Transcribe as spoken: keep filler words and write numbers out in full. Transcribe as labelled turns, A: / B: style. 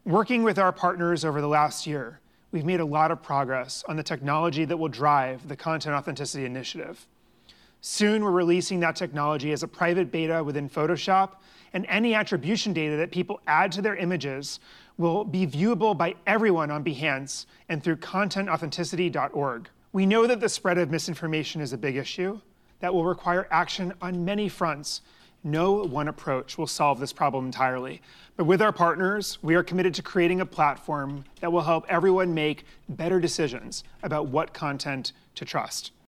A: Working with our partners over the last year, we've made a lot of progress on the technology that will drive the Content Authenticity Initiative. Soon, we're releasing that technology as a private beta within Photoshop, and any attribution data that people add to their images will be viewable by everyone on Behance and through content authenticity dot org. We know that the spread of misinformation is a big issue that will require action on many fronts. No one approach will solve this problem entirely. But with our partners, we are committed to creating a platform that will help everyone make better decisions about what content to trust.